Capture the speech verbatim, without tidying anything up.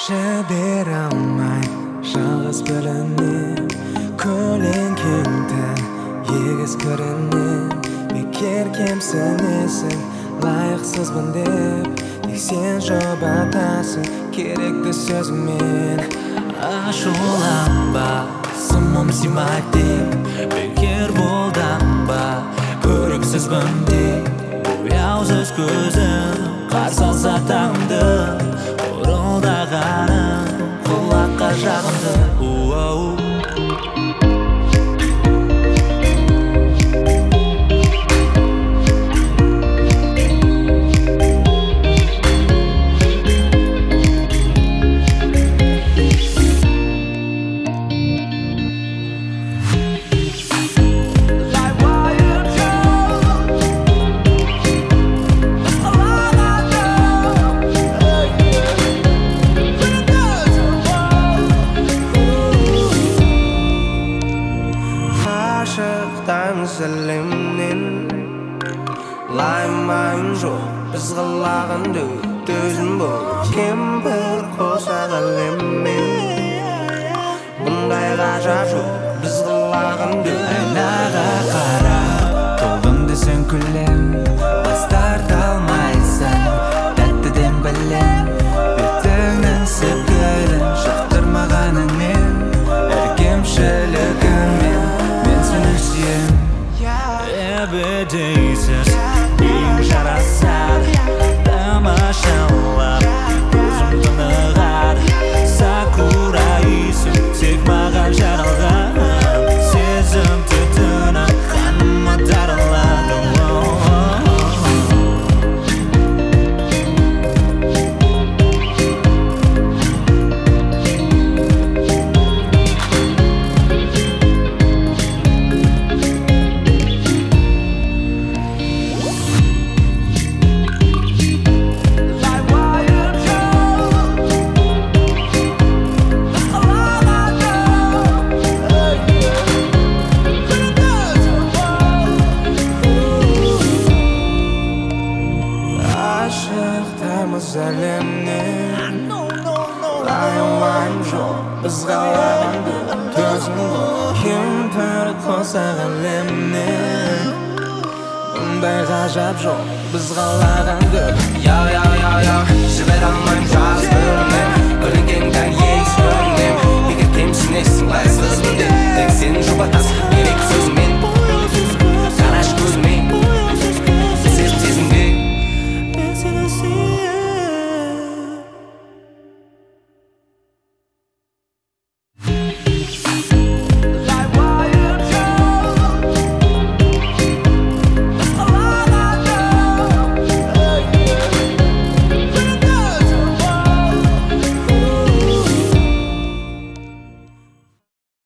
Жібере алмай жалғыз білінем көлеңкеңден егіз көрінем бекер кемсінесің лайықсызбын деп тек сен жұбатасың керекті сөзіңмен ашуланба сымым сыймайды деп бекер болданба көріксізбін деп бояусыз көзім қарсы алса таңды ұрылдағаның құлаққа жағымды Сәлемнен лаймайым жоқ біз қалаған төзім болып кемпір қосақ әлеммен бұндай ғажап жоқ біз қалаған айнаға қарап толдым десең күлем бас тарта алмайсың тәттіден білем бетіңнің сәпкілін жақтырмағаныңмен әр кемшілігіңмен мен сені сүйем Ebedeysiz ең жарасады тамашалап көзім тынығар сакура иісің тек маған жаралған сезім түтіні қаныма таралады Әлемнен лаймайым жоқ біз қалаған төзім болып кемпір қосақ әлемнен бұндай ғажап жоқ біз қалаған Яу, яу, яу, яу жібере алмайым жалғыз бөлінем көлеңкеңден